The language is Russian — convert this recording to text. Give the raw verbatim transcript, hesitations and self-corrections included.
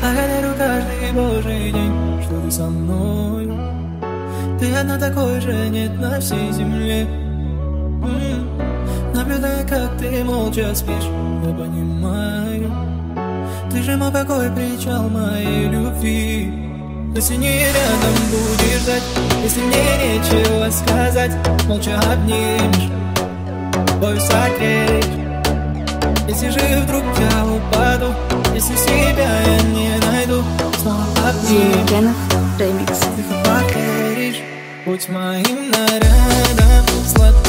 Благодарю каждый божий день, что ты со мной. Ты одна такой же нет на всей земле. М-м. Наблюдая, как ты молча спишь, я понимаю, ты же мой покой, причал моей любви. Если не рядом будешь ждать, если мне нечего сказать, молча обнимешь, бою согреешь. Если же вдруг я упаду, если себя я не найду, снова обнимешь. Ремикс. Ты поверишь, будь моим нарядом, сладким.